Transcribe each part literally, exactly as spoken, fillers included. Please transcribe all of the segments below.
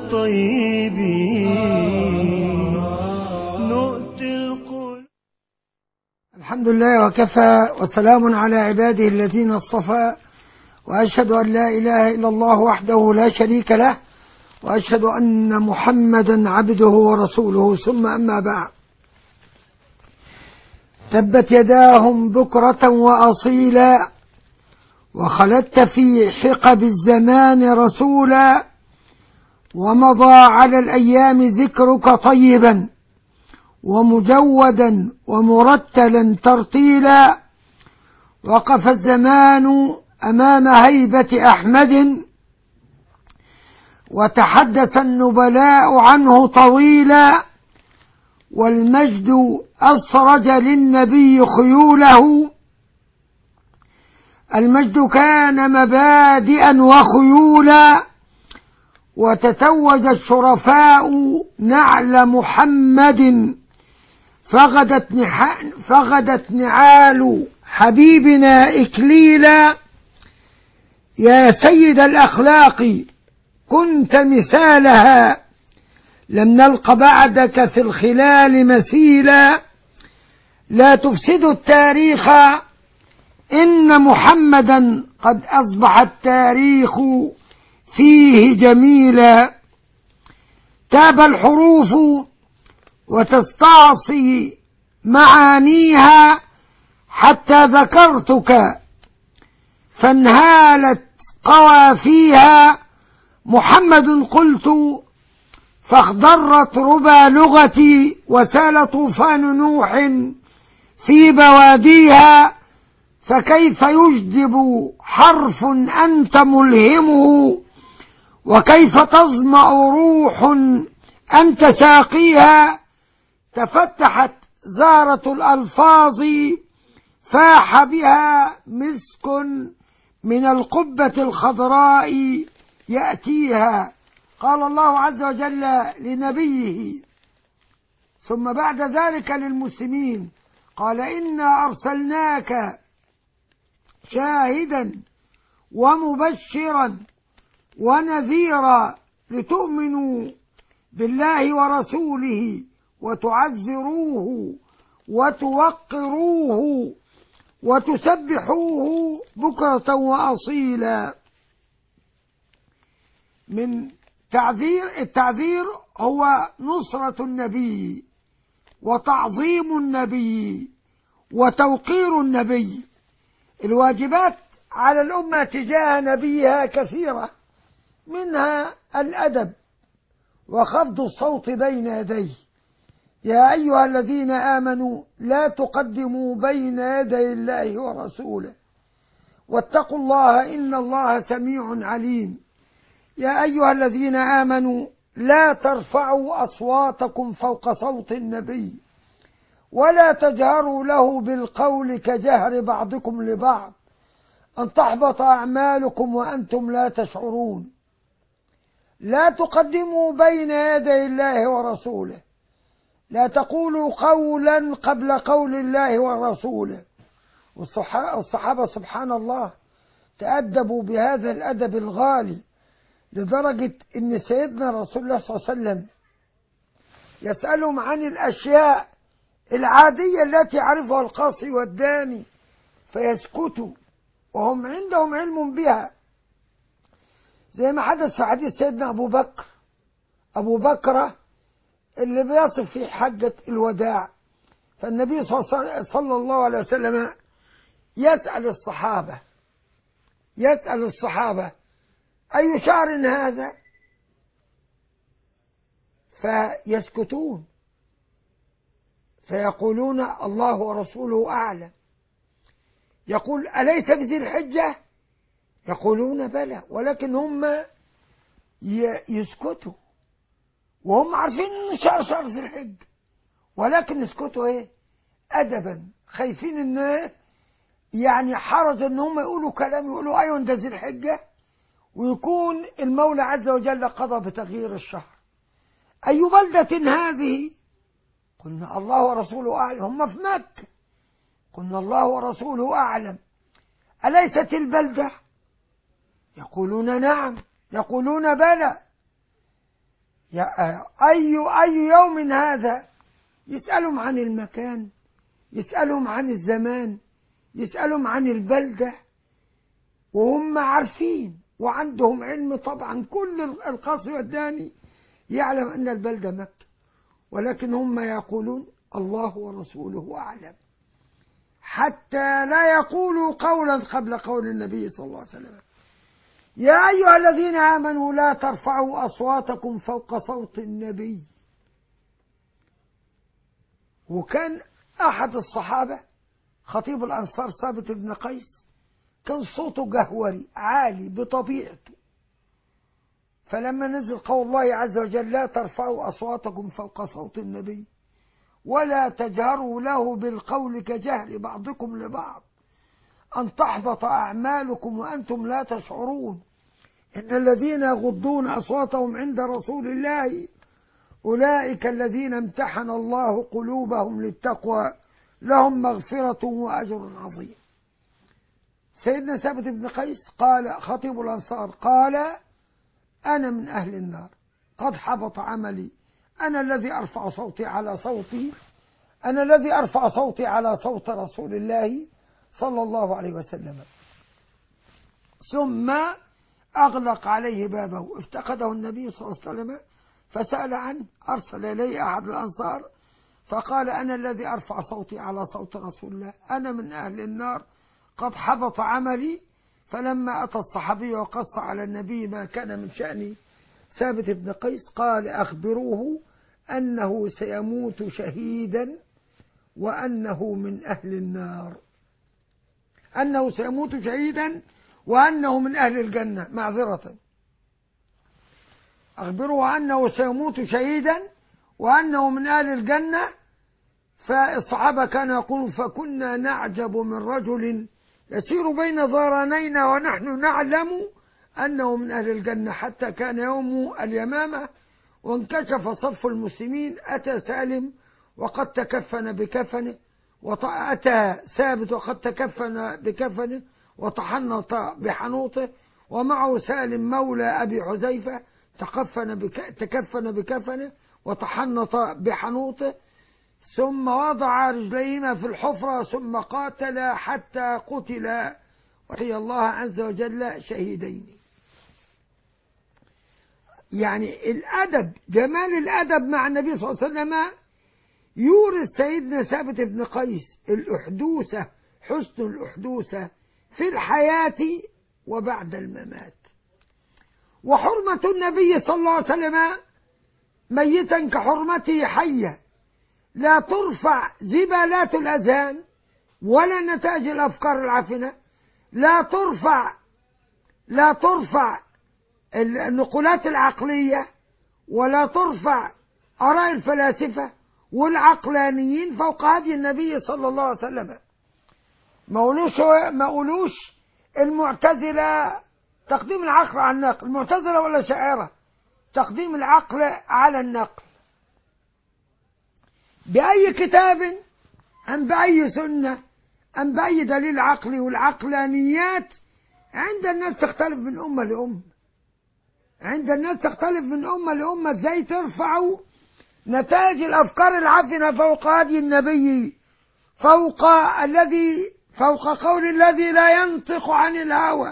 الطيبين نؤتي القلوب. الحمد لله وكفى، وسلام على عباده الذين اصطفى، وأشهد أن لا إله إلا الله وحده لا شريك له، وأشهد أن محمدا عبده ورسوله، ثم أما بعد. تبت يداهم بكرة وأصيلا، وخلدت في حقب الزمان رسولا، ومضى على الأيام ذكرك طيبا ومجودا ومرتلا ترتيلا. وقف الزمان أمام هيبة أحمد، وتحدث النبلاء عنه طويلا، والمجد أسرج للنبي خيوله. المجد كان مبادئا وخيولا، وتتوج الشرفاء نعل محمد، فغدت, فغدت نعال حبيبنا إكليلا. يا سيد الأخلاق كنت مثالها، لم نلق بعدك في الخلال مثيلا. لا تفسد التاريخ إن محمدا قد أصبح التاريخ فيه جميلا. تاب الحروف وتستعصي معانيها، حتى ذكرتك فانهالت قوافيها. محمد قلت فاخضرت ربى لغتي، وسال طوفان نوح في بواديها. فكيف يجدب حرف أنت ملهمه، وكيف تظمأ روح أنت ساقيها. تفتحت زارة الألفاظ، فاح بها مسك من القبة الخضراء يأتيها. قال الله عز وجل لنبيه ثم بعد ذلك للمسلمين، قال إنا أرسلناك شاهدا ومبشرا ونذيرا، لتؤمنوا بالله ورسوله وتعزروه وتوقروه وتسبحوه بكرة وأصيلا. من تعذير التعذير هو نصرة النبي وتعظيم النبي وتوقير النبي. الواجبات على الأمة تجاه نبيها كثيرة، منها الأدب وخفض الصوت بين يديه. يا أيها الذين آمنوا لا تقدموا بين يدي الله ورسوله، واتقوا الله إن الله سميع عليم. يا أيها الذين آمنوا لا ترفعوا أصواتكم فوق صوت النبي، ولا تجهروا له بالقول كجهر بعضكم لبعض، أن تحبط أعمالكم وأنتم لا تشعرون. لا تقدموا بين يدي الله ورسوله، لا تقولوا قولا قبل قول الله ورسوله. والصحابة سبحان الله تأدبوا بهذا الأدب الغالي، لدرجة أن سيدنا رسول الله صلى الله عليه وسلم يسألهم عن الأشياء العادية التي يعرفها القاصي والداني فيسكتوا وهم عندهم علم بها، زي ما حدث في حديث سيدنا أبو بكر أبو بكرة اللي بيصف في حجة الوداع. فالنبي صلى الله عليه وسلم يسأل الصحابة يسأل الصحابة أي شعر هذا؟ فيسكتون، فيقولون الله ورسوله أعلم. يقول أليس بذي الحجة؟ يقولون بلى، ولكن هم يسكتوا وهم عارفين ان شهر شهر ذي الحجة، ولكن يسكتوا ايه؟ أدبا، خايفين ان يعني حرج ان هم يقولوا كلام يقولوا ايوه ده ذي الحجة، ويكون المولى عز وجل قضى بتغيير الشهر. أي بلدة هذه؟ قلنا الله ورسوله أعلم. هم في مكة، قلنا الله ورسوله أعلم. أليست البلدة؟ يقولون نعم. يقولون بلى. يا أي أي يوم هذا؟ يسألهم عن المكان، يسألهم عن الزمان، يسألهم عن البلدة، وهم عارفين وعندهم علم. طبعا كل القاصي والداني يعلم أن البلدة مكة، ولكن هم يقولون الله ورسوله أعلم، حتى لا يقولوا قولا قبل قول النبي صلى الله عليه وسلم. يا أيها الذين آمنوا لا ترفعوا أصواتكم فوق صوت النبي. وكان أحد الصحابة خطيب الأنصار ثابت بن قيس كان صوته جهوري عالي بطبيعته، فلما نزل قول الله عز وجل لا ترفعوا أصواتكم فوق صوت النبي ولا تجهروا له بالقول كجهر بعضكم لبعض أن تحبط أعمالكم وأنتم لا تشعرون إن الذين يغضون أصواتهم عند رسول الله أولئك الذين امتحن الله قلوبهم للتقوى لهم مغفرة وأجر عظيم. سيدنا ثابت بن قيس قال خطيب الأنصار قال أنا من أهل النار قد حبط عملي، أنا الذي أرفع صوتي على صوتي أنا الذي أرفع صوتي على صوت رسول الله صلى الله عليه وسلم. ثم أغلق عليه بابه، افتقده النبي صلى الله عليه وسلم فسأل عنه، أرسل إليه أحد الأنصار فقال أنا الذي أرفع صوتي على صوت رسول الله، أنا من أهل النار قد حبط عملي. فلما أتى الصحابي وقص على النبي ما كان من شأن ثابت بن قيس قال أخبروه أنه سيموت شهيدا وأنه من أهل النار، أنه سيموت شهيدا وأنه من أهل الجنة. معذرة، أخبروه أنه سيموت شهيدا وأنه من أهل الجنة. فالصحابة كانوا يقولون فكنا نعجب من رجل يسير بين ظهرانينا ونحن نعلم أنه من أهل الجنة، حتى كان يوم اليمامة وانكشف صف المسلمين أتى سالم وقد تكفن بكفنه، وأتى ثابت وقد تكفن بكفنه وتحنط بحنوطه، ومعه سالم مولى أبي حذيفة تكفن بك تكفن بكفنه وتحنط بحنوطه، ثم وضع رجليهما في الحفرة ثم قاتل حتى قتل وحي الله عز وجل شهيدين. يعني الأدب، جمال الأدب مع النبي صلى الله عليه وسلم يورث سيدنا ثابت بن قيس الأحدوثة، حسن الأحدوثة في الحياة وبعد الممات. وحرمة النبي صلى الله عليه وسلم ميتا كحرمته حيا، لا ترفع زبالات الأذهان ولا نتائج الأفكار العفنة، لا ترفع لا ترفع النقولات العقلية، ولا ترفع آراء الفلاسفة والعقلانيين فوق هدي النبي صلى الله عليه وسلم. ما قولوش ما قولوش المعتزلة تقديم العقل على النقل، المعتزلة ولا شاعرة تقديم العقل على النقل، بأي كتاب أم بأي سنة أم بأي دليل عقلي. والعقلانيات عند الناس تختلف من أمة لأمة، عند الناس تختلف من أمة لأمة. ازاي ترفعوا نتائج الأفكار العفنة فوق هدي النبي، فوق الذي فوق قول الذي لا ينطق عن الهوى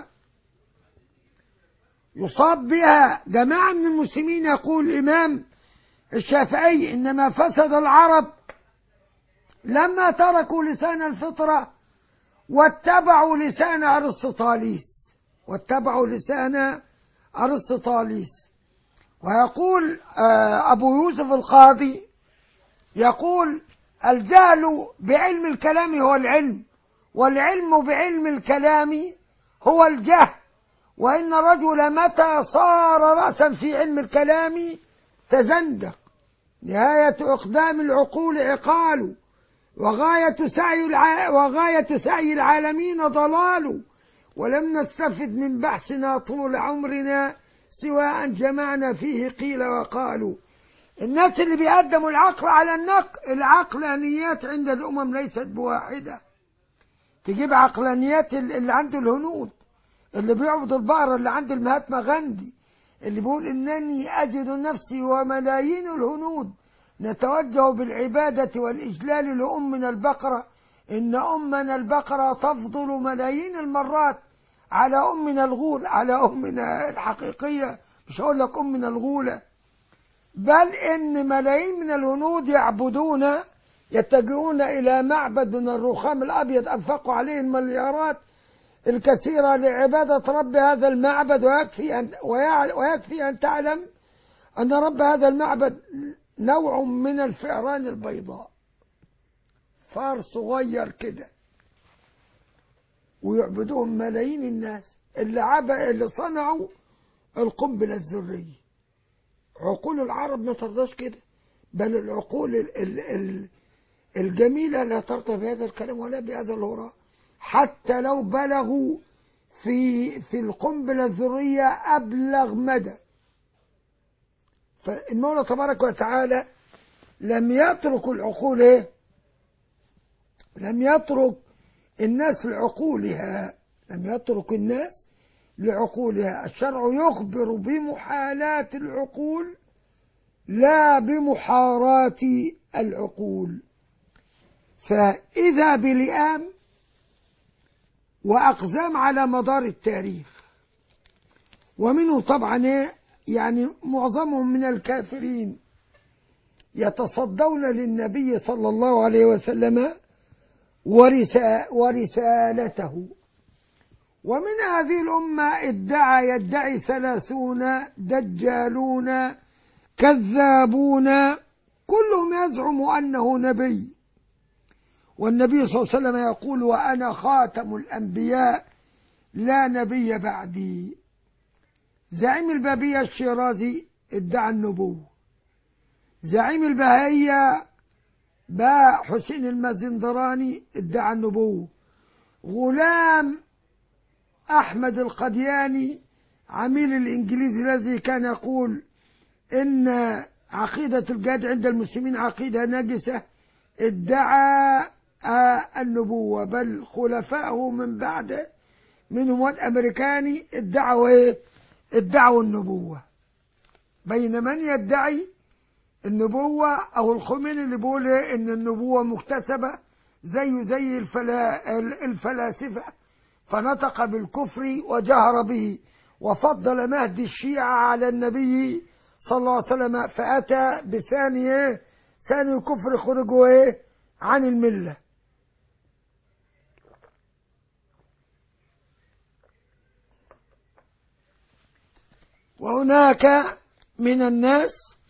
يصاب بها جماعة من المسلمين. يقول الإمام الشافعي إنما فسد العرب لما تركوا لسان الفطرة واتبعوا لسان أرسطاليس واتبعوا لسان أرسطاليس. ويقول أبو يوسف القاضي يقول الجهل بعلم الكلام هو العلم، والعلم بعلم الكلام هو الجهل، وإن الرجل متى صار رأسا في علم الكلام تزندق. نهاية إقدام العقول عقال، وغاية سعي الع... وغاية سعي العالمين ضلال، ولم نستفد من بحثنا طول عمرنا سوى أن جمعنا فيه قيل وقالوا. الناس اللي بيقدموا العقل على النقل، العقلانيات عند الأمم ليست بواحدة. تجيب عقلانيات اللي عند الهنود، اللي بيعبد البقرة اللي عند المهاتما غاندي، اللي بيقول إنني أجد نفسي وملايين الهنود نتوجه بالعبادة والإجلال لأمنا البقرة، إن أمنا البقرة تفضل ملايين المرات على أمنا الغول، على أمنا الحقيقية، مش هقول لك أمنا الغولة، بل إن ملايين من الهنود يعبدون يتجهون إلى معبد من الرخام الأبيض أنفقوا عليه المليارات الكثيرة لعبادة رب هذا المعبد. ويكفي أن, ويكفي أن تعلم أن رب هذا المعبد نوع من الفئران البيضاء، فار صغير كده، ويعبدوهم ملايين الناس اللي عبا اللي صنعوا القنبلة الذرية. عقول العرب ما ترضاش كده، بل العقول ال ال ال الجميلة لا ترضى بهذا الكلام ولا بهذا الهراء، حتى لو بلغوا في في القنبلة الذرية أبلغ مدى. فالمولى تبارك وتعالى لم يترك العقول إيه؟ لم يترك الناس لعقولها، لم يترك الناس لعقولها. الشرع يخبر بمحالات العقول لا بمحارات العقول. فإذا بلئام وأقزام على مدار التاريخ، ومنه طبعا يعني معظمهم من الكافرين يتصدون للنبي صلى الله عليه وسلم ورسالته. ومن هذه الأمة ادعى يدعي ثلاثون دجالون كذابون كلهم يزعم أنه نبي، والنبي صلى الله عليه وسلم يقول وأنا خاتم الأنبياء لا نبي بعدي. زعيم البابية الشيرازي ادعى النبوة، زعيم البهائية با حسين المازندراني ادعى النبوة، غلام أحمد القدياني عميل الإنجليزي الذي كان يقول إن عقيدة الجهاد عند المسلمين عقيدة نجسة ادعى النبوة، بل خلفائه من بعده منهم واد أمريكاني ادعوا إيه؟ ادعوا النبوة. بين من يدعي النبوة أو الخميني اللي بيقول إيه؟ إن النبوة مكتسبة زيه زي الفلا الفلاسفة، فنطق بالكفر وجهر به، وفضل مهدي الشيعة على النبي صلى الله عليه وسلم، فأتى بثاني إيه؟ ثاني كفر خرجوا إيه؟ عن الملة. وهناك من الناس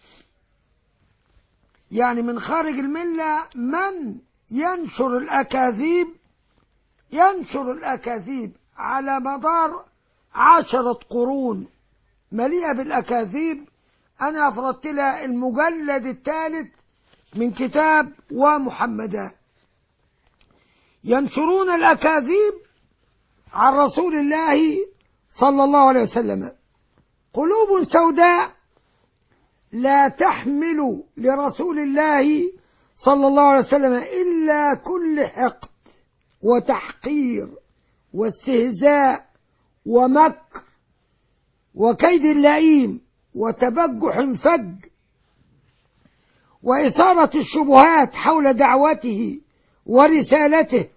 يعني من خارج الملة من ينشر الأكاذيب ينشر الأكاذيب على مدار عشرة قرون مليئة بالأكاذيب. أنا أفردت لها المجلد الثالث من كتاب ومحمدا، ينشرون الأكاذيب عن رسول الله صلى الله عليه وسلم. قلوب سوداء لا تحمل لرسول الله صلى الله عليه وسلم إلا كل حقد وتحقير واستهزاء ومكر وكيد لئيم وتبجح فج وإثارة الشبهات حول دعوته ورسالته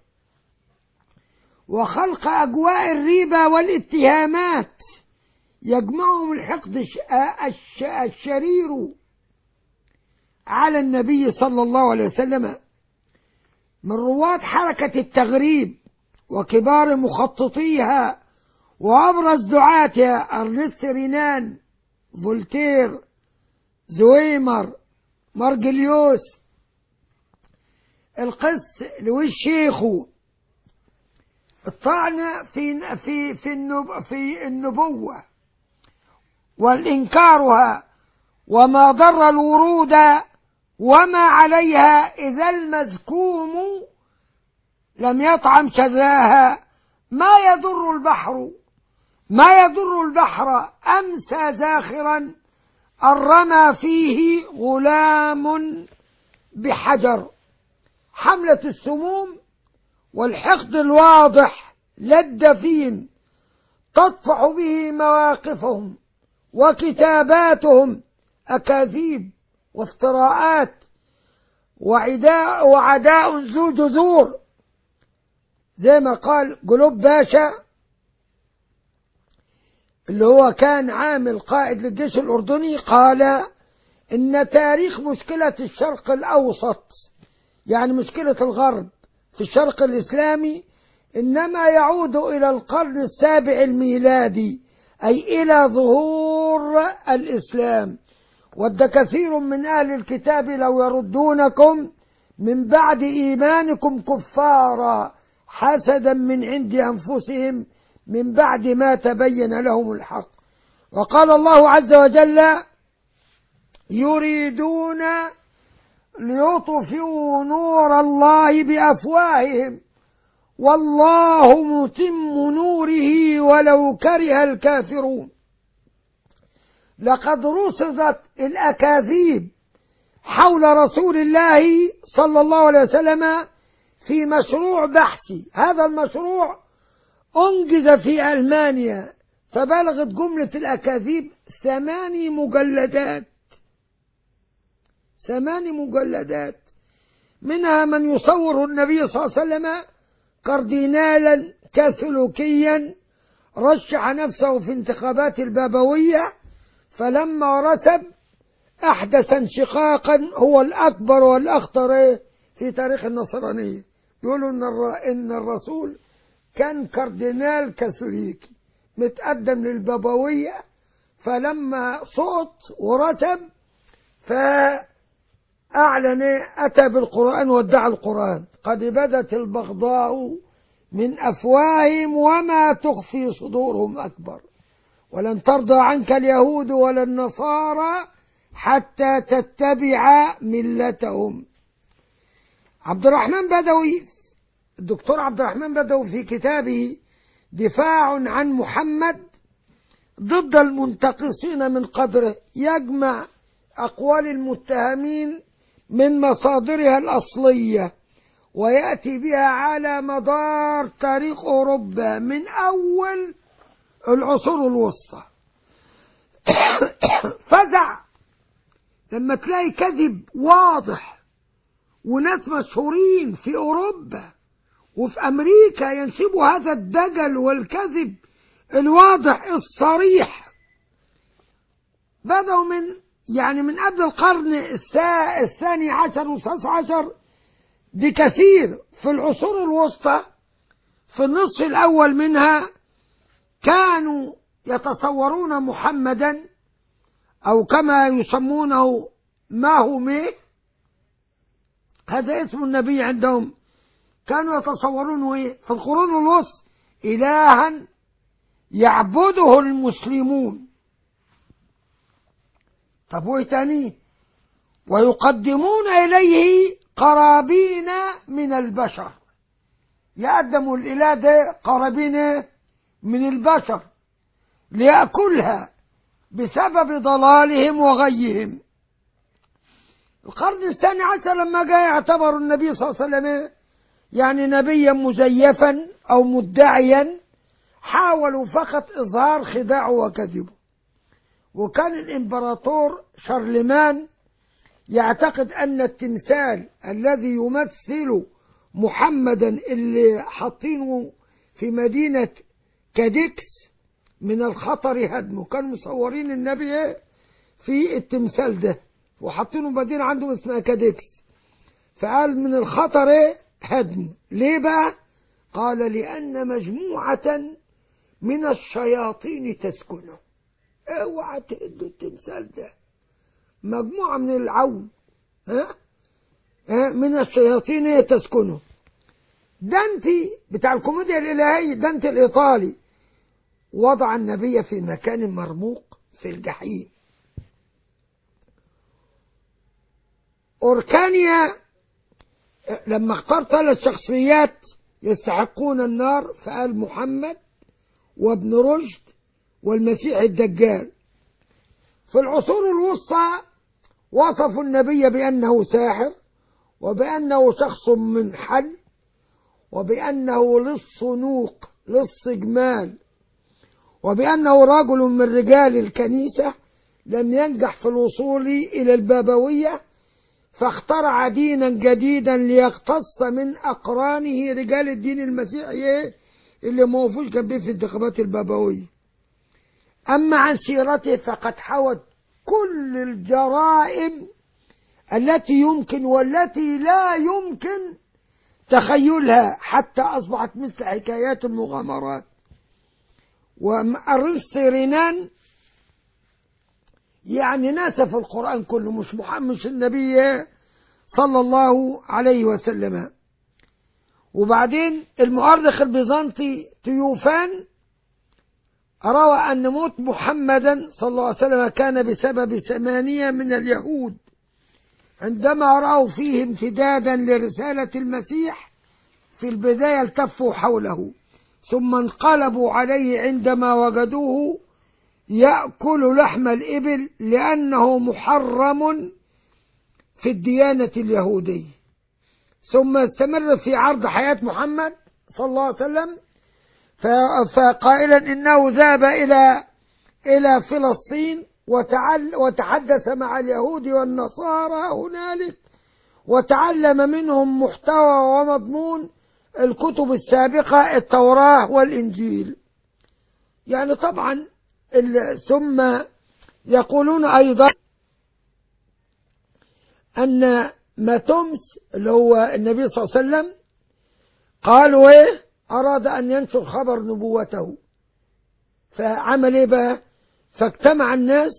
وخلق أجواء الريبة والاتهامات يجمعهم الحقد الشرير على النبي صلى الله عليه وسلم من رواد حركة التغريب وكبار مخططيها وأبرز دعاتها أرنست رينان، فولتير، زويمر، مارجليوس، القس لويس شيخو. الطعن في في في النب في النبوة والإنكارها وما ضر الورود وما عليها إذا المزكوم لم يطعم شذاها ما يضر البحر ما يضر البحر أمسى زاخرا الرمى فيه غلام بحجر. حملة السموم والحقد الواضح لا الدفين تطفح به مواقفهم وكتاباتهم أكاذيب وافتراءات وعداء وعداء ذو جذور، زي ما قال قلوب باشا اللي هو كان عامل قائد للجيش الأردني، قال إن تاريخ مشكلة الشرق الأوسط، يعني مشكلة الغرب في الشرق الإسلامي، إنما يعود إلى القرن السابع الميلادي، أي إلى ظهور الإسلام. ود كثير من أهل الكتاب لو يردونكم من بعد إيمانكم كفارا حسدا من عند أنفسهم من بعد ما تبين لهم الحق. وقال الله عز وجل يريدون ليطفئوا نور الله بأفواههم والله متم نوره ولو كره الكافرون. لقد رصدت الأكاذيب حول رسول الله صلى الله عليه وسلم في مشروع بحثي. هذا المشروع أنجز في ألمانيا، فبلغت جملة الأكاذيب ثماني مجلدات ثماني مجلدات منها من يصور النبي صلى الله عليه وسلم كاردينالا كاثوليكيا رشح نفسه في انتخابات البابوية، فلما رسب أحدث انشقاقا هو الأكبر والأخطر في تاريخ النصرانية. يقولوا إن الرسول كان كاردينال كاثوليكي متقدم للبابوية، فلما صوت ورسب فأعلن أتى بالقرآن وادعى القرآن. قد بدت البغضاء من أفواههم وما تخفي صدورهم أكبر ولن ترضى عنك اليهود ولا النصارى حتى تتبع ملتهم. عبد الرحمن بدوي، الدكتور عبد الرحمن بدوي في كتابه دفاع عن محمد ضد المنتقصين من قدره يجمع أقوال المتهمين من مصادرها الأصلية ويأتي بها على مدار تاريخ أوروبا من أول العصور الوسطى. فزع لما تلاقي كذب واضح وناس مشهورين في أوروبا وفي أمريكا ينسبوا هذا الدجل والكذب الواضح الصريح. بدأوا من يعني من قبل القرن الثاني عشر والثالث عشر بكثير. في العصور الوسطى في النصف الأول منها كانوا يتصورون محمدا أو كما يسمونه ماهوميه، هذا اسم النبي عندهم، كانوا يتصورونه إيه؟ في القرون الوسطى إلها يعبده المسلمون. طب وإيه تاني؟ ويقدمون إليه قرابين من البشر، يقدموا الإله ده قرابين من البشر ليأكلها بسبب ضلالهم وغيهم. القرن الثاني عشر لما جاء يعتبر النبي صلى الله عليه وسلم يعني نبيا مزيفا أو مدعيا، حاولوا فقط إظهار خداعه وكذبه. وكان الإمبراطور شارلمان يعتقد أن التمثال الذي يمثل محمدا اللي حاطينه في مدينة كاديكس من الخطر هدمه. كانوا مصورين النبي في التمثال ده وحاطينه مدينة عنده اسمها كاديكس، فقال من الخطر هدمه. ليه بقى؟ قال لأن مجموعة من الشياطين تسكنه. اوعى تهد التمثال ده، مجموعة من العون ها ها من الشياطين تسكنه. دانتي بتاع الكوميديا الإلهية، دانتي الإيطالي، وضع النبي في مكان مرموق في الجحيم. أوركانيا لما اختار ثلاث شخصيات يستحقون النار فقال محمد وابن رشد والمسيح الدجال. في العصور الوسطى وصفوا النبي بأنه ساحر وبأنه شخص منحل وبأنه لص نوق لص جمال، وبأنه رجل من رجال الكنيسة لم ينجح في الوصول إلى البابوية، فاخترع دينا جديدا ليقتص من أقرانه رجال الدين المسيحي اللي ما وقفوش جنبيه في انتخابات البابوية. أما عن سيرته فقد حوت كل الجرائم التي يمكن والتي لا يمكن تخيلها، حتى أصبحت مثل حكايات المغامرات. وأرسطو رينان يعني ناسف القرآن كله، مش محمد مش النبي صلى الله عليه وسلم. وبعدين المؤرخ البيزنطي تيوفان روى أن موت محمدا صلى الله عليه وسلم كان بسبب ثمانية من اليهود عندما رأوا فيه امتدادا لرسالة المسيح. في البداية التفوا حوله ثم انقلبوا عليه عندما وجدوه يأكل لحم الإبل لأنه محرم في الديانة اليهودية. ثم استمر في عرض حياة محمد صلى الله عليه وسلم فقائلا إنه ذهب إلى إلى فلسطين وتحدث مع اليهود والنصارى هنالك وتعلم منهم محتوى ومضمون الكتب السابقة التوراة والإنجيل. يعني طبعا ثم يقولون أيضا أن ماتومس اللي هو النبي صلى الله عليه وسلم قالوا إيه أراد أن ينشر خبر نبوته، فعمل إيه بقى؟ فاجتمع الناس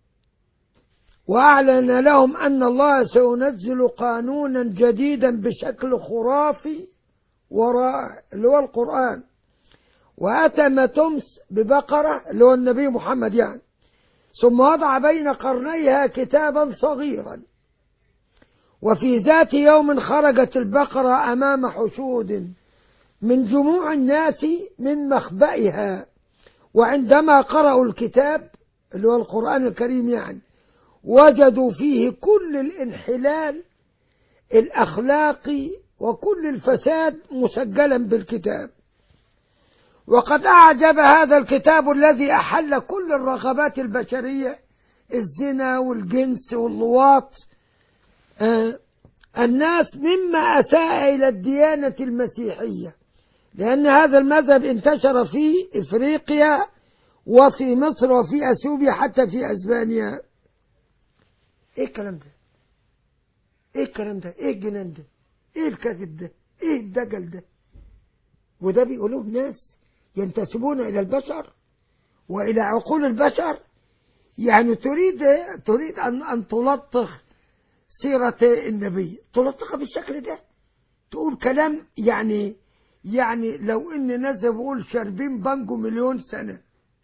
وأعلن لهم أن الله سينزل قانونا جديدا بشكل خرافي وراء اللي هو القرآن. وأتى ماتومس ببقرة اللي هو النبي محمد يعني، ثم وضع بين قرنيها كتابا صغيرا، وفي ذات يوم خرجت البقرة أمام حشود من جموع الناس من مخبئها، وعندما قرأوا الكتاب اللي هو القرآن الكريم يعني وجدوا فيه كل الانحلال الأخلاقي وكل الفساد مسجلا بالكتاب. وقد أعجب هذا الكتاب الذي أحل كل الرغبات البشرية، الزنا والجنس واللواط، آه الناس مما أساء إلى الديانة المسيحية، لأن هذا المذهب انتشر في إفريقيا وفي مصر وفي أثيوبيا حتى في أسبانيا. إيه الكلام ده؟ إيه الكلام ده؟ إيه الجنان ده؟ إيه الكذب ده؟ إيه الدجل ده؟ وده بيقولوه ناس ينتسبون إلى البشر وإلى عقول البشر. يعني تريد تريد أن أن تلطخ سيرة النبي، تلطخها بالشكل ده، تقول كلام يعني يعني لو إن ناس بقول شاربين بانجو مليون سنة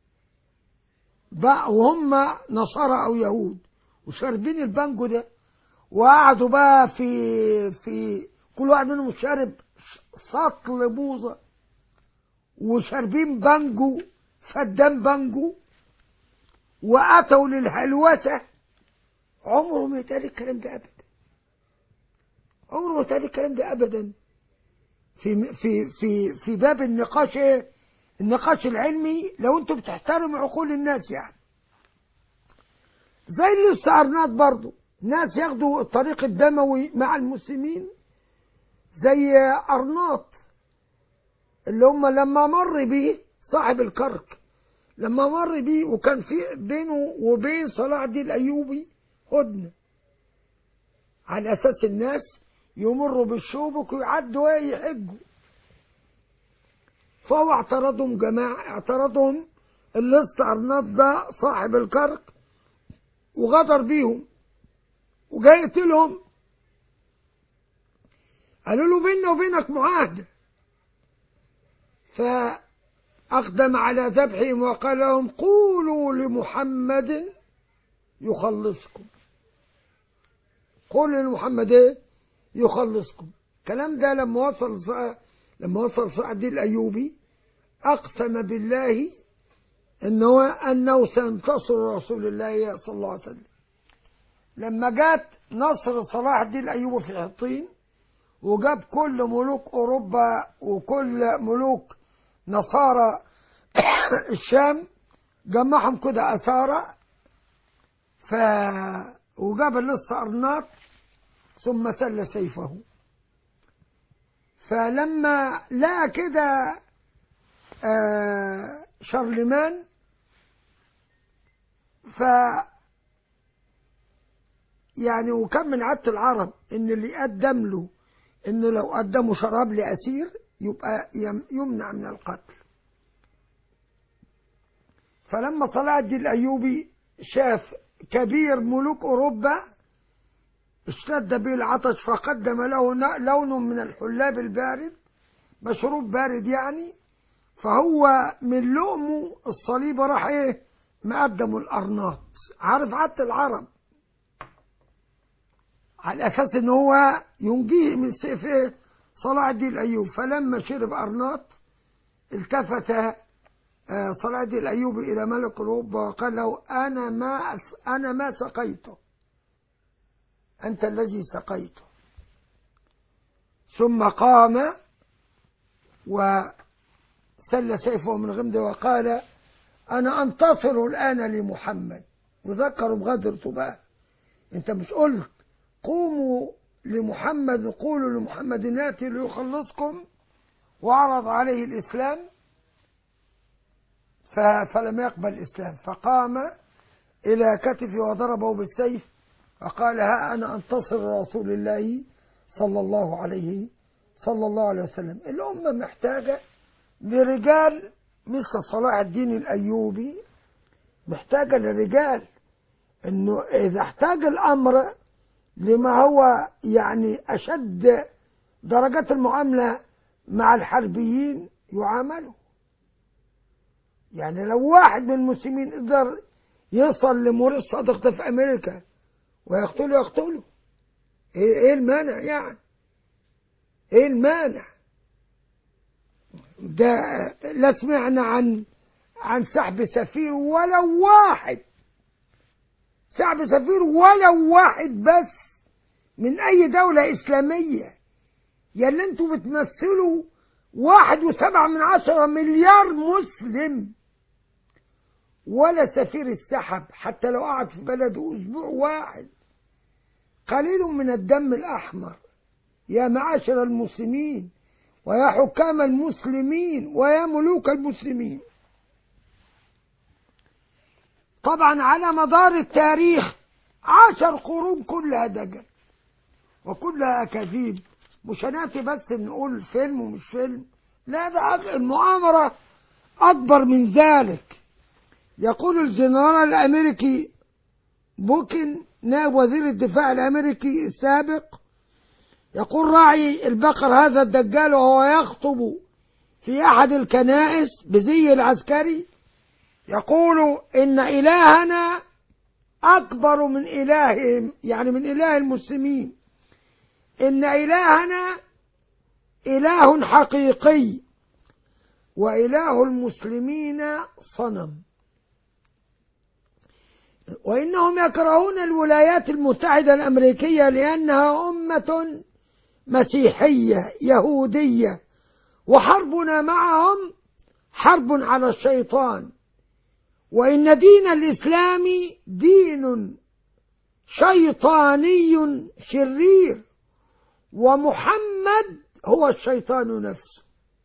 بقى وهم نصارى أو يهود وشاربين البانجو ده، وقعدوا بقى في في كل واحد منهم شارب سطل بوظة وشاربين بانجو فدان بانجو وأتوا للهلوسة، عمره ما يتقال الكلام ده أبدا، عمره ما يتقال الكلام ده أبدا. في في في في باب النقاش إيه؟ النقاش العلمي لو أنتم بتحترموا عقول الناس يعني. زي الاستعارات برضو، ناس ياخدوا الطريق الدموي مع المسلمين زي أرناط اللي هم لما مر بيه صاحب الكرك، لما مر بيه وكان في بينه وبين صلاح الدين الأيوبي هدنة على أساس الناس يمروا بالشوبك ويعدوا يحجوا، فهو اعترضهم جماعة اعترضهم اللص أرناط ده صاحب الكرك وغدر بيهم وجاي يقتلهم. قالوا له بيننا وبينك معاهدة، فأقدم على ذبحهم وقال لهم قولوا لمحمد يخلصكم، قولوا لمحمد ايه يخلصكم. الكلام ده لما وصل لما وصل صلاح الدين الأيوبي أقسم بالله إنه أنه سينتصر رسول الله صلى الله عليه وسلم. لما جات نصر صلاح الدين الأيوبي في الحطين وجاب كل ملوك أوروبا وكل ملوك نصارى الشام، جمعهم كده أسارة، ف وجاب اللص أرناط ثم سل سيفه. فلما لقى كده آه شارلمان، ف يعني وكان من عادة العرب ان اللي يقدم له انه لو قدموا شراب لأسير يبقى يمنع من القتل. فلما صلاح الدين الأيوبي شاف كبير ملوك أوروبا اشتد به العطش فقدم له لون من الحلاب البارد، مشروب بارد يعني، فهو من لؤمه الصليبة راح ايه مقدمه الأرناط. عارف عادة العرب على أساس إن هو ينجيه من سيف ايه صلاح الدين الأيوبي. فلما شرب أرناط التفت صلاح الدين الأيوبي إلى ملك أوروبا وقال له أنا ما أنا ما سقيته، أنت الذي سقيته. ثم قام وسل سيفه من غمده وقال أنا أنتصر الآن لمحمد. وذكروا بغدرته بقى، أنت مش قلت قوموا لمحمد وقولوا لمحمد ناتي ليخلصكم، وعرض عليه الإسلام فلم يقبل الإسلام، فقام إلى كتفه وضربه بالسيف فقال ها أنا أنتصر رسول الله صلى الله عليه صلى الله عليه وسلم. الأمة محتاجة لرجال مثل صلاح الدين الأيوبي، محتاجة لرجال إنه إذا احتاج الأمر لما هو يعني أشد درجات المعاملة مع الحربيين يعاملوا. يعني لو واحد من المسلمين قدر يصل لموريس صادق ده في أمريكا ويقتله يقتله، إيه المانع يعني؟ إيه المانع؟ ده لا سمعنا عن عن سحب سفير ولو واحد، سحب سفير ولو واحد بس من أي دولة إسلامية، يلي انتوا بتمثلوا واحد وسبعة من عشرة مليار مسلم، ولا سفير السحب حتى لو قعد في بلده أسبوع واحد. قليل من الدم الأحمر يا معاشر المسلمين ويا حكام المسلمين ويا ملوك المسلمين. طبعا على مدار التاريخ عشر قرون كلها دجل وكلها أكاذيب، مش هنأتي بس نقول فيلم ومش فيلم، لا ده المؤامرة أكبر من ذلك. يقول الجنرال الأمريكي بوكن نائب وزير الدفاع الأمريكي السابق، يقول راعي البقر هذا الدجال وهو يخطب في أحد الكنائس بزي العسكري يقول إن إلهنا أكبر من إلههم، يعني من إله المسلمين، إن إلهنا إله حقيقي وإله المسلمين صنم، وإنهم يكرهون الولايات المتحدة الأمريكية لأنها أمة مسيحية يهودية، وحربنا معهم حرب على الشيطان، وإن دين الإسلام دين شيطاني شرير، ومحمد هو الشيطان نفسه،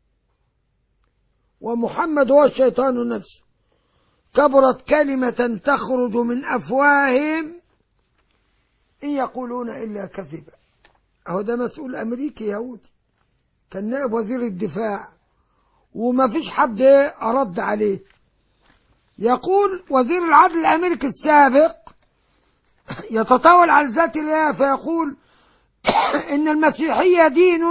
ومحمد هو الشيطان نفسه. كبرت كلمة تخرج من أفواههم إن يقولون إلا كذبا. أهو ده مسؤول أمريكي يهودي كان نائب وزير الدفاع وما فيش حد أرد عليه. يقول وزير العدل الأمريكي السابق يتطاول على ذات الله فيقول إن المسيحية دين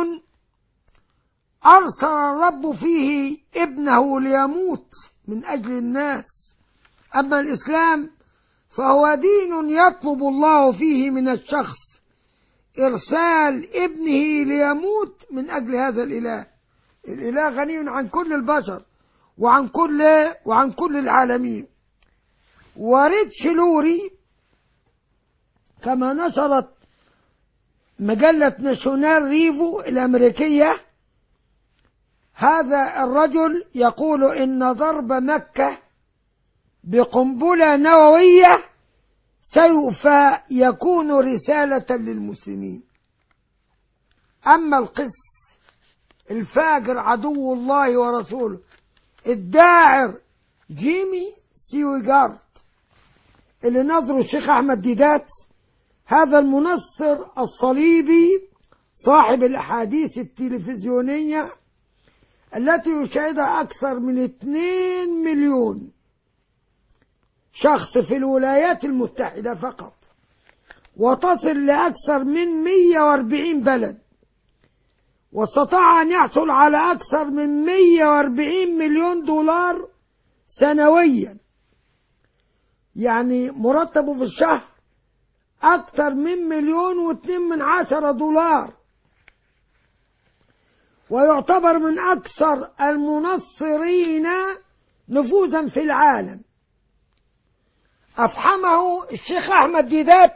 أرسل الرب فيه ابنه ليموت من أجل الناس، أما الإسلام فهو دين يطلب الله فيه من الشخص إرسال ابنه ليموت من أجل هذا الإله. الإله غني عن كل البشر وعن كل وعن كل العالمين. وريتش لوري كما نشرت مجلة ناشونال ريفو الأمريكية هذا الرجل يقول إن ضرب مكة بقنبلة نووية سوف يكون رسالة للمسلمين. أما القس الفاجر عدو الله ورسوله الداعر جيمي سيويغارت اللي نظره الشيخ أحمد ديدات، هذا المنصر الصليبي صاحب الأحاديث التلفزيونية التي يشاهدها أكثر من اثنين مليون شخص في الولايات المتحدة فقط، وتصل لأكثر من مئة وأربعين بلد، واستطاع أن يحصل على أكثر من مئة وأربعين مليون دولار سنويا، يعني مرتبه في الشهر أكثر من مليون واثنين من عشرة دولار، ويعتبر من أكثر المنصرين نفوذا في العالم. أفحمه الشيخ أحمد ديدات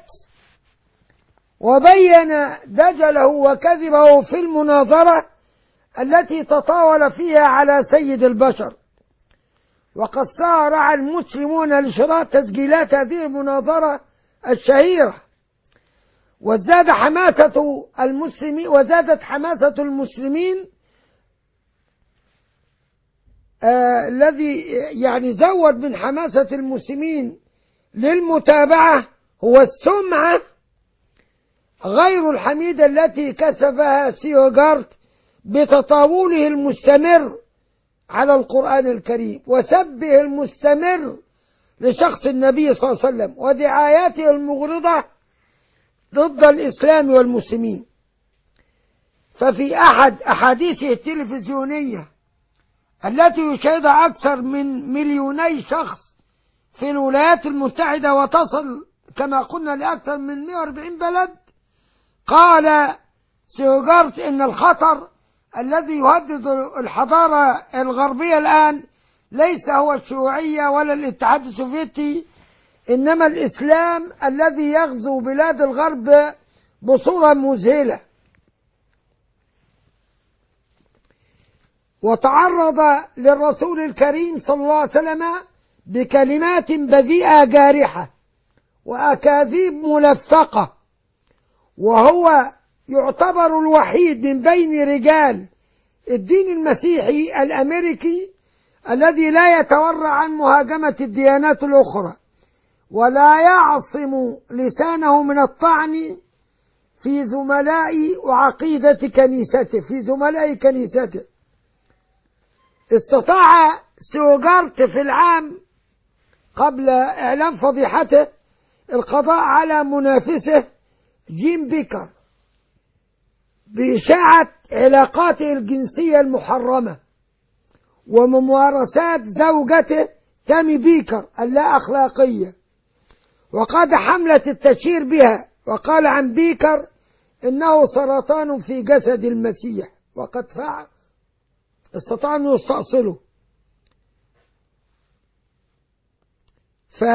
وبين دجله وكذبه في المناظرة التي تطاول فيها على سيد البشر، وقد سارع المسلمون لشراء تسجيلات هذه المناظرة الشهيرة، وزاد حماسة المسلمين وزادت حماسة المسلمين آه الذي يعني زود من حماسة المسلمين للمتابعة هو السمعة غير الحميدة التي كسبها سيوغارت بتطاوله المستمر على القرآن الكريم وسبه المستمر لشخص النبي صلى الله عليه وسلم ودعاياته المغرضة ضد الإسلام والمسلمين. ففي أحد أحاديثه التلفزيونية التي يشاهدها أكثر من مليوني شخص في الولايات المتحدة وتصل كما قلنا لأكثر من مئة وأربعين بلد، قال سيوغارت إن الخطر الذي يهدد الحضارة الغربية الآن ليس هو الشيوعية ولا الاتحاد السوفيتي، إنما الإسلام الذي يغزو بلاد الغرب بصورة مذهلة. وتعرض للرسول الكريم صلى الله عليه وسلم بكلمات بذيئة جارحة وأكاذيب ملفقة، وهو يعتبر الوحيد من بين رجال الدين المسيحي الأمريكي الذي لا يتورع عن مهاجمة الديانات الأخرى ولا يعصم لسانه من الطعن في زملاء وعقيدة كنيسته في زملاء كنيسته. استطاع سيوغارت في العام قبل إعلان فضيحته القضاء على منافسه جيم بيكر بإشاعة علاقاته الجنسية المحرمة وممارسات زوجته تامي بيكر اللا أخلاقية، وقاد حملة التشهير بها، وقال عن بيكر إنه سرطان في جسد المسيح، وقد فعل استطاع أن يستأصله. ف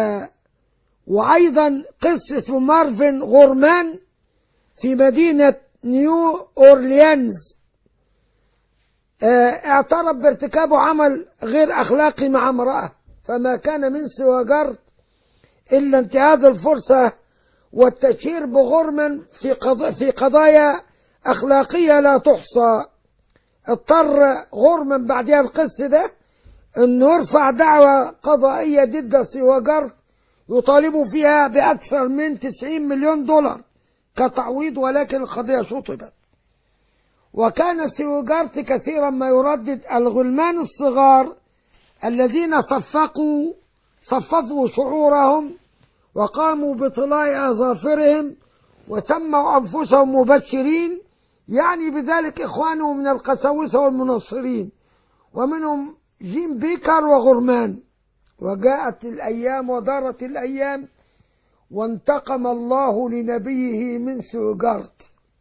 وأيضا قس اسمه مارفن غورمان في مدينة نيو أورليانز اعترف بارتكابه عمل غير أخلاقي مع امرأة، فما كان من سيوغارت إلا انتهاز الفرصة والتشهير بغورمان في في قضايا أخلاقية لا تحصى. اضطر غورمان بعدها القس ده انه يرفع دعوى قضائية ضد سيوغارت يطالب فيها بأكثر من تسعين مليون دولار كتعويض، ولكن القضية شطبت. وكان سيوغارت كثيرا ما يردد الغلمان الصغار الذين صفقوا صففوا شعورهم وقاموا بطلاء أظافرهم وسموا أنفسهم مبشرين، يعني بذلك إخوانهم من القساوسة والمنصرين، ومنهم جيم بيكر وغورمان. وجاءت الأيام ودارت الأيام وانتقم الله لنبيه من سيوغارت،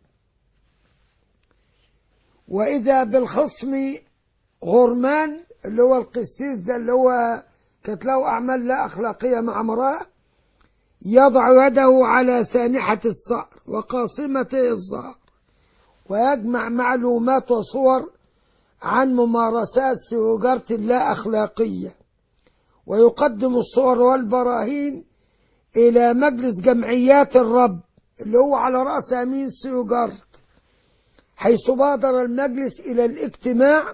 وإذا بالخصم غورمان اللي هو القسيس ده اللي هو كانت له أعمال لا أخلاقية مع امرأة يضع يده على سانحة الصقر وقاصمة الظهر ويجمع معلومات وصور عن ممارسات سيوجارت اللا أخلاقية، ويقدم الصور والبراهين إلى مجلس جمعيات الرب اللي هو على رأس أمين سيوجارت، حيث بادر المجلس إلى الاجتماع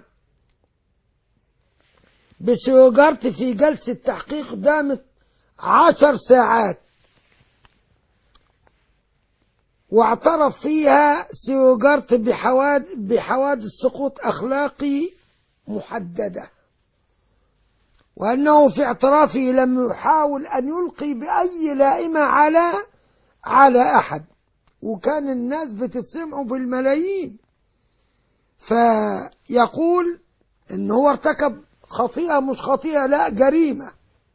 بسيوجارت في جلسة تحقيق دامت عشر ساعات، واعترف فيها سيوجارت بحوادث, بحوادث سقوط أخلاقي محددة، وأنه في اعترافه لم يحاول أن يلقي بأي لائمة على على أحد، وكان الناس بتسمعه بالملايين. فيقول إن هو ارتكب خطيئة، مش خطيئة، لا جريمة.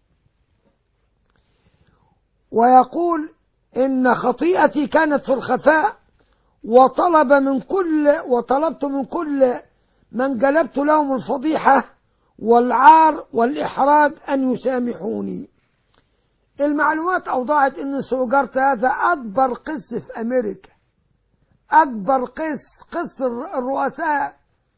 ويقول إن خطيئتي كانت في الخفاء، وطلب من كل وطلبت من كل من جلبت لهم الفضيحة والعار والإحراج أن يسامحوني. المعلومات أوضحت أن سيوجارت هذا أكبر قس في أمريكا، أكبر قس، قس الرؤساء،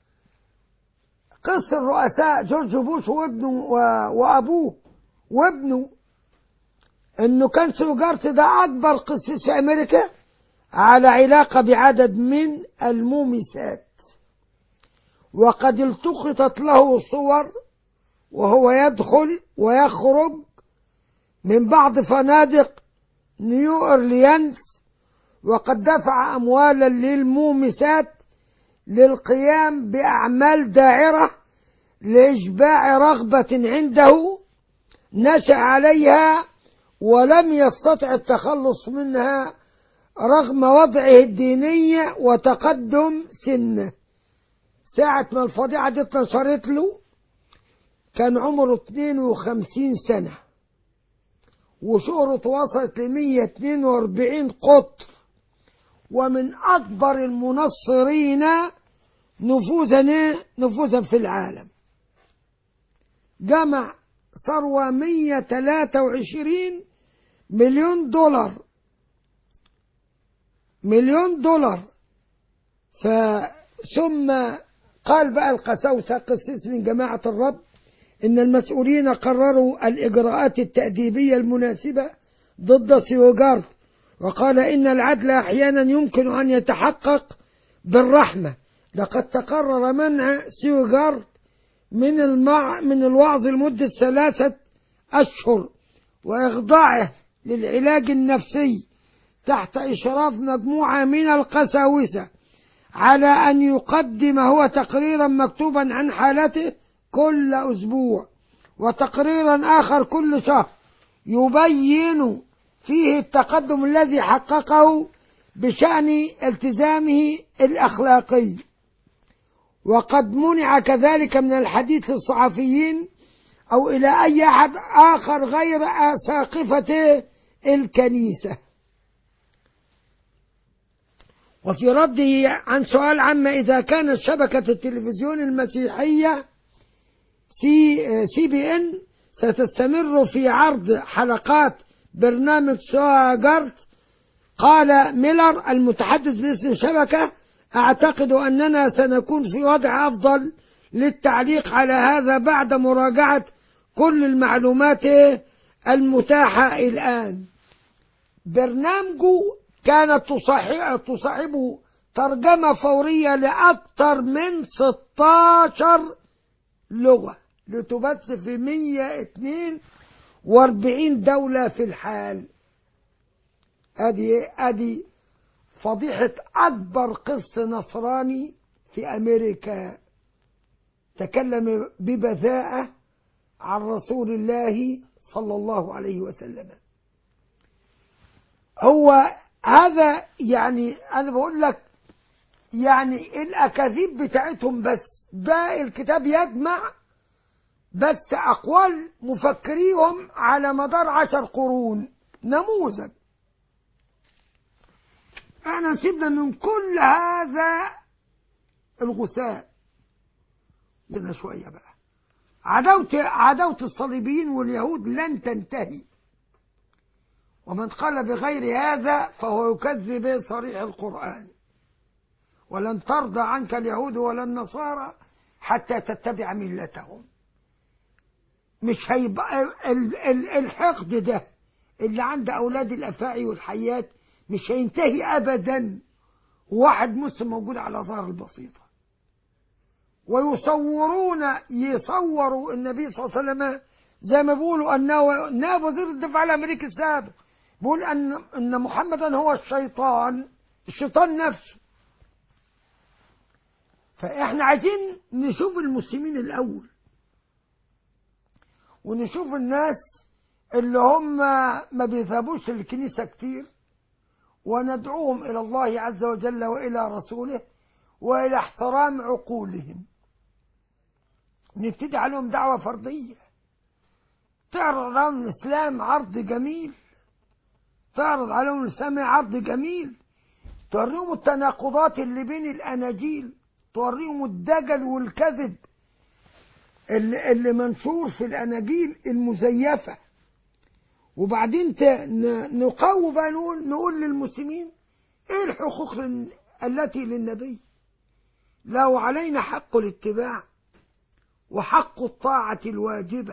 قس الرؤساء جورج بوش وابنه وأبوه وابنه، أنه كان سيوجارت ده أكبر قس في أمريكا على علاقة بعدد من المومسات، وقد التقطت له صور وهو يدخل ويخرج من بعض فنادق نيو أورليانز، وقد دفع أموالا للمومسات للقيام بأعمال داعرة لإشباع رغبة عنده نشأ عليها ولم يستطع التخلص منها رغم وضعه الديني وتقدم سنه. ساعة ما الفضيحة دي اتنشرت له كان عمره اثنين وخمسين سنة، وشهرته وصلت ل مئة واثنين وأربعين قطر، ومن أكبر المنصرين نفوذا نفوذا في العالم. جمع ثروة مئة وثلاثة وعشرين مليون دولار مليون دولار ثم قال بقى القساوسة قسيس من جماعة الرب إن المسؤولين قرروا الإجراءات التأديبية المناسبة ضد سيوجارت، وقال إن العدل أحيانا يمكن أن يتحقق بالرحمة. لقد تقرر منع سيوجارت من المع من الوعظ لمدة ثلاثة أشهر، وإخضاعه للعلاج النفسي تحت إشراف مجموعة من القساوسة، على أن يقدم هو تقريرا مكتوبا عن حالته كل أسبوع، وتقريرا آخر كل شهر يبين فيه التقدم الذي حققه بشأن التزامه الأخلاقي. وقد منع كذلك من الحديث للصحفيين أو إلى أي أحد آخر غير أساقفة الكنيسة. وفي رده عن سؤال عما إذا كانت شبكة التلفزيون المسيحية سي, سي بي إن ستستمر في عرض حلقات برنامج سيوجارت، قال ميلر المتحدث باسم شبكة: أعتقد أننا سنكون في وضع أفضل للتعليق على هذا بعد مراجعة كل المعلومات المتاحة الآن. برنامجه كانت تصاحبه ترجمة فورية لأكثر من ستة عشر لغة لتبث في مئة واثنين وأربعين دولة في الحال. أدي أدي فضيحة أكبر قس نصراني في أمريكا، تكلم ببذاءة عن رسول الله صلى الله عليه وسلم. هو هذا يعني أنا بقول لك يعني الأكاذيب بتاعتهم، بس ده الكتاب يجمع بس أقوال مفكريهم على مدار عشر قرون نموذج. احنا سيبنا من كل هذا الغثاء لنا شوية بقى. عداوة عداوة الصليبيين واليهود لن تنتهي، ومن قال بغير هذا فهو يكذب صريح القرآن. ولن ترضى عنك اليهود ولا النصارى حتى تتبع ملتهم. مش هيبقى ال- ال- الحقد ده اللي عند أولاد الأفاعي والحيات مش هينتهي أبدا. واحد مسلم موجود على ظهر البسيطة، ويصورون يصوروا النبي صلى الله عليه وسلم زي ما بيقولوا أنه نائب وزير الدفاع الأمريكي السابق بيقول أن أن محمدا هو الشيطان، الشيطان نفسه. فإحنا عايزين نشوف المسلمين الأول، ونشوف الناس اللي هم ما بيذهبوش الكنيسة كتير، وندعوهم إلى الله عز وجل وإلى رسوله وإلى احترام عقولهم. نبتدي عليهم دعوة فردية، تعرض عليهم الإسلام عرض جميل، تعرض عليهم الإسلام عرض جميل، توريهم التناقضات اللي بين الأناجيل، توريهم الدجل والكذب اللي, اللي منشور في الأناجيل المزيفة. وبعدين نقوم بقى نقول, نقول للمسلمين ايه الحقوق التي للنبي. له علينا حق الاتباع وحق الطاعة الواجبة،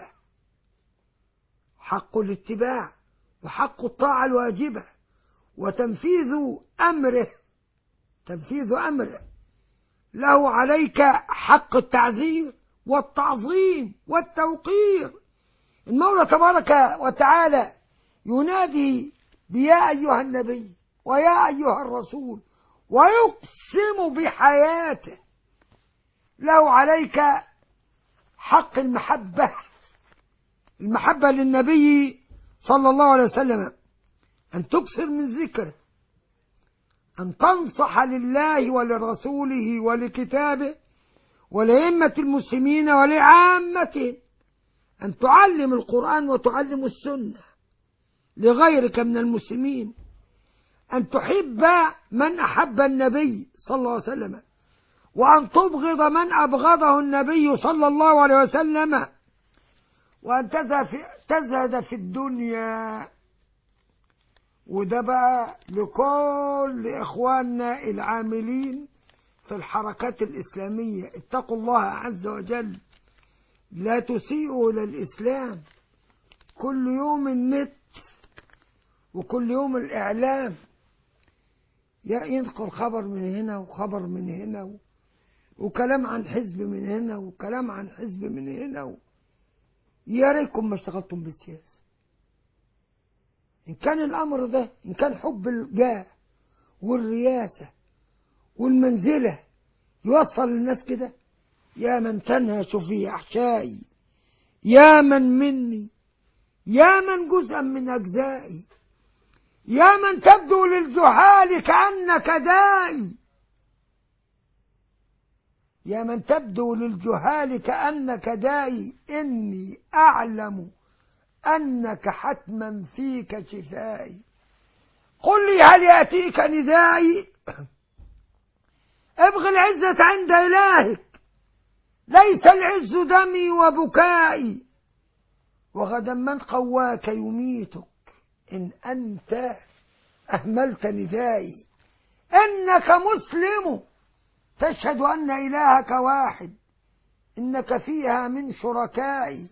حق الاتباع وحق الطاعة الواجبة، وتنفيذ أمره، تنفيذ أمره. له عليك حق التعذير والتعظيم والتوقير. المولى تبارك وتعالى ينادي بيا أيها النبي ويا أيها الرسول ويقسم بحياته. له عليك حق المحبة، المحبة للنبي صلى الله عليه وسلم، أن تكثر من ذكره، أن تنصح لله ولرسوله ولكتابه ولأئمة المسلمين ولعامته، أن تعلم القرآن وتعلم السنة لغيرك من المسلمين، أن تحب من أحب النبي صلى الله عليه وسلم، وأن تبغض من أبغضه النبي صلى الله عليه وسلم، وأن تزهد في الدنيا. وده بقى لكل إخواننا العاملين في الحركات الإسلامية، اتقوا الله عز وجل، لا تسيئوا إلى الإسلام. كل يوم النت وكل يوم الإعلام ينقل خبر من هنا وخبر من هنا، وكلام عن حزب من هنا وكلام عن حزب من هنا. يا ريتكم ما اشتغلتم بالسياسة. إن كان الأمر ده، إن كان حب الجاه والرياسة والمنزلة يوصل للناس كده، يا من تنهش في أحشائي، يا من مني، يا من جزءا من أجزائي، يا من تبدو للجهال كأنك دائي، يا من تبدو للجهال كأنك دائي، إني أعلم أنك حتما فيك شفائي. قل لي هل يأتيك ندائي؟ ابغ العزة عند إلهك، ليس العز دمي وبكائي، وغدا من قواك يميتك إن أنت أهملت ندائي. إنك مسلم تشهد أن إلهك واحد، إنك فيها من شركائي،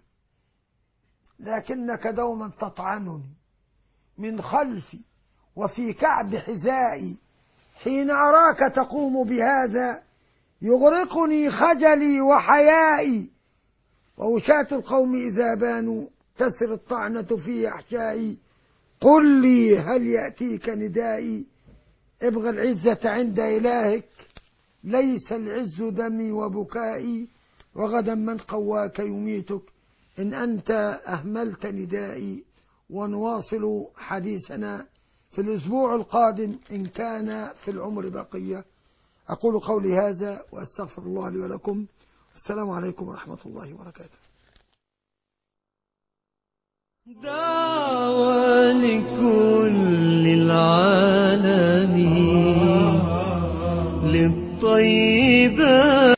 لكنك دوما تطعنني من خلفي وفي كعب حذائي. حين أراك تقوم بهذا يغرقني خجلي وحيائي، ووشاة القوم إذا بانوا تسر الطعنة في أحشائي. قل لي هل يأتيك ندائي؟ ابغى العزة عند إلهك، ليس العز دمي وبكائي، وغدا من قواك يميتك إن أنت أهملت ندائي. ونواصل حديثنا في الأسبوع القادم إن كان في العمر بقية. أقول قولي هذا وأستغفر الله لي ولكم. السلام عليكم ورحمة الله وبركاته. دعوة لكل العالمين للطيب